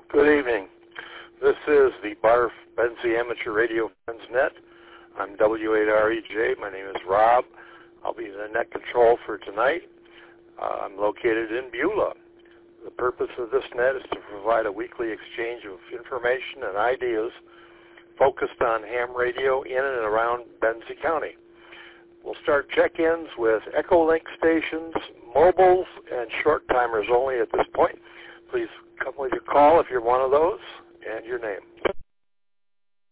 Good evening. This is the BARF Benzie Amateur Radio Friends Net. I'm W8REJ. My name is Rob. I'll be the net control for tonight. I'm located in Beulah. The purpose of this net is to provide a weekly exchange of information and ideas focused on ham radio in and around Benzie County. We'll start check-ins with Echolink stations, mobiles, and short timers only at this point. Please come with your call if you're one of those, and your name.